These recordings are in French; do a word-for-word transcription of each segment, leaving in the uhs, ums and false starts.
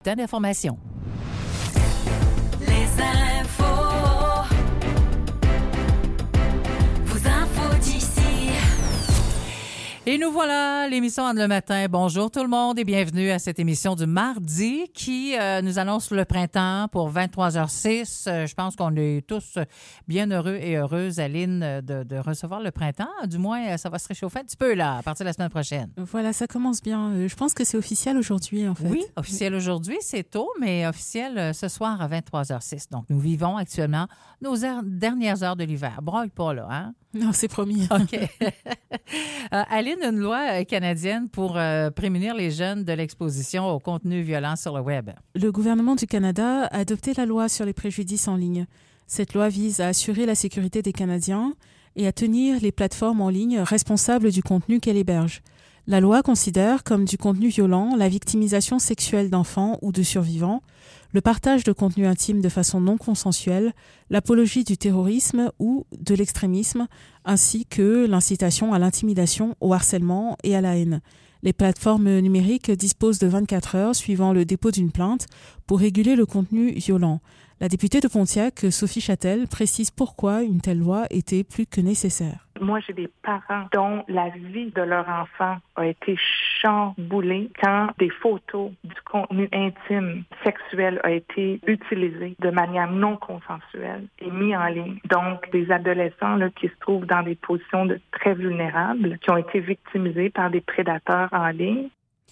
D'information. Les infos. Vos infos d'ici. Et nous voilà, l'émission Anne le matin. Bonjour tout le monde et bienvenue à cette émission du mardi qui euh, nous annonce le printemps pour vingt-trois heures six. Euh, je pense qu'on est tous bien heureux et heureuses, Aline, de, de recevoir le printemps. Du moins, ça va se réchauffer un petit peu là, à partir de la semaine prochaine. Voilà, ça commence bien. Je pense que c'est officiel aujourd'hui, en fait. Oui, officiel aujourd'hui, c'est tôt, mais officiel ce soir à vingt-trois heures six. Donc, nous vivons actuellement nos heures, dernières heures de l'hiver. Broille pas là, hein? Non, c'est promis. OK. euh, Aline, une loi canadienne pour euh, prémunir les jeunes de l'exposition au contenu violent sur le web. Le gouvernement du Canada a adopté la loi sur les préjudices en ligne. Cette loi vise à assurer la sécurité des Canadiens et à tenir les plateformes en ligne responsables du contenu qu'elles hébergent. La loi considère comme du contenu violent la victimisation sexuelle d'enfants ou de survivants, le partage de contenu intime de façon non consensuelle, l'apologie du terrorisme ou de l'extrémisme, ainsi que l'incitation à l'intimidation, au harcèlement et à la haine. Les plateformes numériques disposent de vingt-quatre heures suivant le dépôt d'une plainte pour réguler le contenu violent. La députée de Pontiac, Sophie Châtel, précise pourquoi une telle loi était plus que nécessaire. Moi, j'ai des parents dont la vie de leur enfant a été chamboulée quand des photos du contenu intime sexuel a été utilisé de manière non consensuelle et mis en ligne. Donc, des adolescents là, qui se trouvent dans des positions de très vulnérables, qui ont été victimisés par des prédateurs en ligne.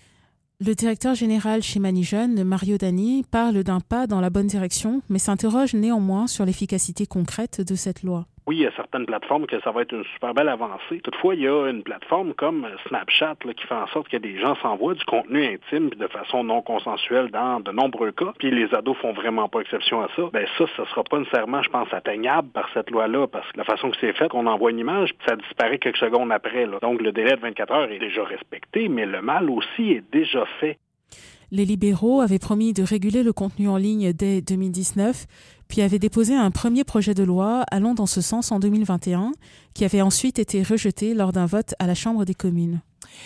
Le directeur général chez Manijeunes, Mario Dani, parle d'un pas dans la bonne direction, mais s'interroge néanmoins sur l'efficacité concrète de cette loi. Oui, il y a certaines plateformes que ça va être une super belle avancée. Toutefois, il y a une plateforme comme Snapchat là, qui fait en sorte que des gens s'envoient du contenu intime de façon non consensuelle dans de nombreux cas, puis les ados font vraiment pas exception à ça. Ben ça, ça sera pas nécessairement, je pense, atteignable par cette loi-là, parce que la façon que c'est fait, on envoie une image, puis ça disparaît quelques secondes après. Là. Donc, le délai de vingt-quatre heures est déjà respecté, mais le mal aussi est déjà fait. Les libéraux avaient promis de réguler le contenu en ligne dès deux mille dix-neuf, puis avaient déposé un premier projet de loi allant dans ce sens en deux mille vingt et un, qui avait ensuite été rejeté lors d'un vote à la Chambre des communes.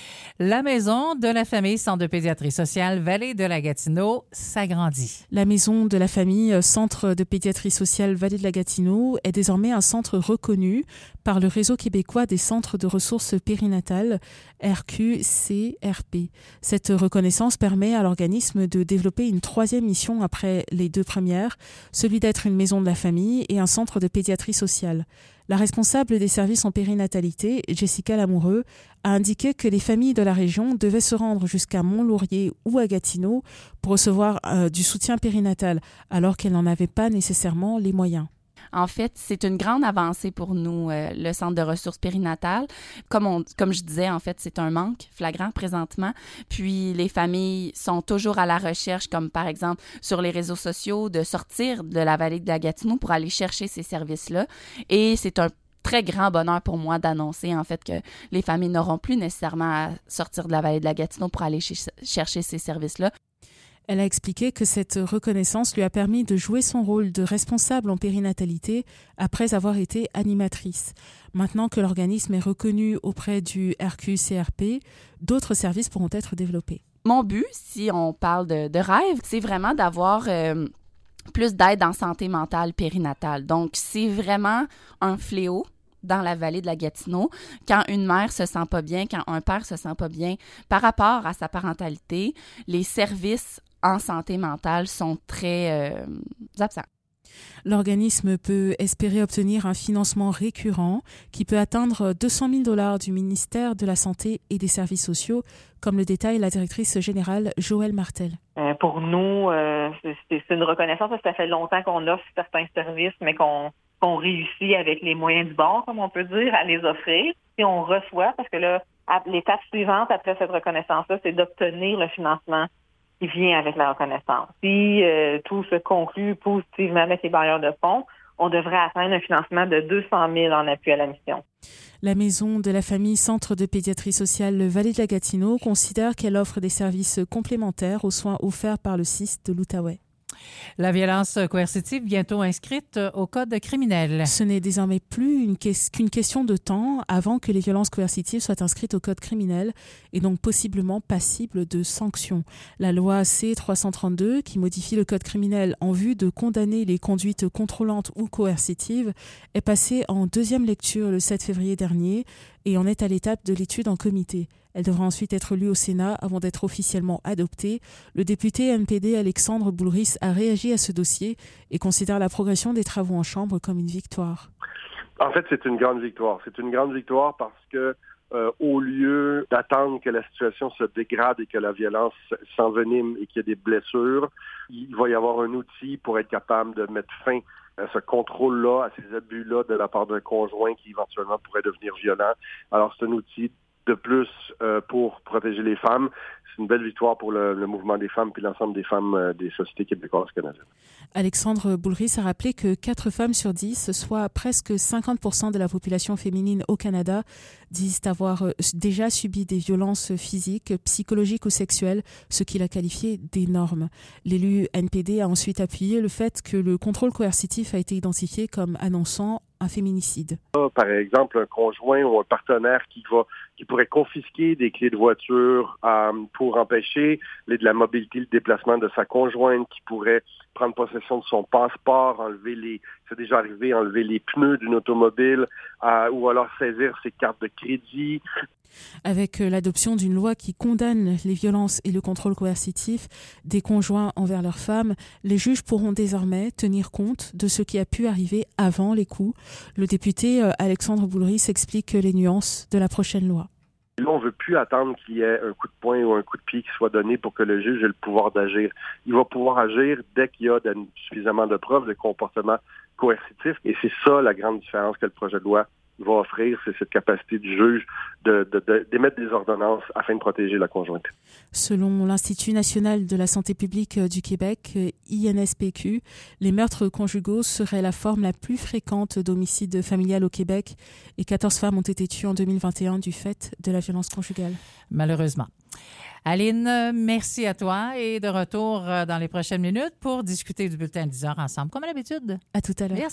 La maison de la famille Centre de pédiatrie sociale Vallée de la Gatineau s'agrandit. La maison de la famille Centre de pédiatrie sociale Vallée de la Gatineau est désormais un centre reconnu par le Réseau québécois des centres de ressources périnatales, R Q C R P. Cette reconnaissance permet à l'organisme de développer une troisième mission après les deux premières, celui d'être une maison de la famille et un centre de pédiatrie sociale. La responsable des services en périnatalité, Jessica Lamoureux, a indiqué que les familles de la région devaient se rendre jusqu'à Mont-Laurier ou à Gatineau pour recevoir euh, du soutien périnatal, alors qu'elles n'en avaient pas nécessairement les moyens. En fait, c'est une grande avancée pour nous, euh, le Centre de ressources périnatales. Comme, on, comme je disais, en fait, c'est un manque flagrant présentement. Puis, les familles sont toujours à la recherche, comme par exemple sur les réseaux sociaux, de sortir de la vallée de la Gatineau pour aller chercher ces services-là. Et c'est un très grand bonheur pour moi d'annoncer, en fait, que les familles n'auront plus nécessairement à sortir de la vallée de la Gatineau pour aller ch- chercher ces services-là. Elle a expliqué que cette reconnaissance lui a permis de jouer son rôle de responsable en périnatalité après avoir été animatrice. Maintenant que l'organisme est reconnu auprès du R Q C R P, d'autres services pourront être développés. Mon but, si on parle de, de rêve, c'est vraiment d'avoir euh, plus d'aide en santé mentale périnatale. Donc, c'est vraiment un fléau dans la vallée de la Gatineau, quand une mère se sent pas bien, quand un père se sent pas bien par rapport à sa parentalité, les services en santé mentale sont très euh, absents. L'organisme peut espérer obtenir un financement récurrent qui peut atteindre deux cent mille dollars du ministère de la Santé et des Services sociaux, comme le détaille la directrice générale Joëlle Martel. Euh, pour nous, euh, c'est, c'est une reconnaissance parce que ça fait longtemps qu'on offre certains services, mais qu'on, qu'on réussit avec les moyens du bord, comme on peut dire, à les offrir. Puis on reçoit, parce que là, l'étape suivante après cette reconnaissance-là, c'est d'obtenir le financement qui vient avec la reconnaissance. Si euh, tout se conclut positivement avec les bailleurs de fonds, on devrait atteindre un financement de deux cent mille en appui à la mission. La maison de la famille Centre de pédiatrie sociale Vallée de la Gatineau considère qu'elle offre des services complémentaires aux soins offerts par le C I S de l'Outaouais. La violence coercitive bientôt inscrite au code criminel. Ce n'est désormais plus une que- qu'une question de temps avant que les violences coercitives soient inscrites au code criminel et donc possiblement passibles de sanctions. La loi C trois cent trente-deux, qui modifie le code criminel en vue de condamner les conduites contrôlantes ou coercitives, est passée en deuxième lecture le sept février dernier et en est à l'étape de l'étude en comité. Elle devra ensuite être lue au Sénat avant d'être officiellement adoptée. Le député N P D Alexandre Boulris a réagi à ce dossier et considère la progression des travaux en Chambre comme une victoire. En fait, c'est une grande victoire. C'est une grande victoire parce que euh, au lieu d'attendre que la situation se dégrade et que la violence s'envenime et qu'il y ait des blessures, il va y avoir un outil pour être capable de mettre fin à ce contrôle-là, à ces abus-là de la part d'un conjoint qui éventuellement pourrait devenir violent. Alors, c'est un outil de plus euh, pour protéger les femmes. C'est une belle victoire pour le, le mouvement des femmes puis l'ensemble des femmes euh, des sociétés québécoises canadiennes. Alexandre Boulris a rappelé que quatre femmes sur dix, soit presque cinquante pour cent de la population féminine au Canada, disent avoir déjà subi des violences physiques, psychologiques ou sexuelles, ce qu'il a qualifié d'énorme. L'élu N P D a ensuite appuyé le fait que le contrôle coercitif a été identifié comme annonçant un féminicide. Par exemple, un conjoint ou un partenaire qui va qui pourrait confisquer des clés de voiture euh, pour empêcher les, de la mobilité, le déplacement de sa conjointe, qui pourrait prendre possession de son passeport, enlever les, c'est déjà arrivé, enlever les pneus d'une automobile, euh, ou alors saisir ses cartes de crédit. Avec l'adoption d'une loi qui condamne les violences et le contrôle coercitif des conjoints envers leurs femmes, les juges pourront désormais tenir compte de ce qui a pu arriver avant les coups. Le député Alexandre Boulris explique les nuances de la prochaine loi. Là, on ne veut plus attendre qu'il y ait un coup de poing ou un coup de pied qui soit donné pour que le juge ait le pouvoir d'agir. Il va pouvoir agir dès qu'il y a de, suffisamment de preuves de comportement coercitif. Et c'est ça la grande différence que le projet de loi va offrir, c'est cette capacité du juge de, de, de, d'émettre des ordonnances afin de protéger la conjointe. Selon l'Institut national de la santé publique du Québec, I N S P Q, les meurtres conjugaux seraient la forme la plus fréquente d'homicide familial au Québec et quatorze femmes ont été tuées en deux mille vingt et un du fait de la violence conjugale. Malheureusement. Aline, merci à toi et de retour dans les prochaines minutes pour discuter du bulletin de dix heures ensemble, comme à l'habitude. À tout à l'heure. Merci.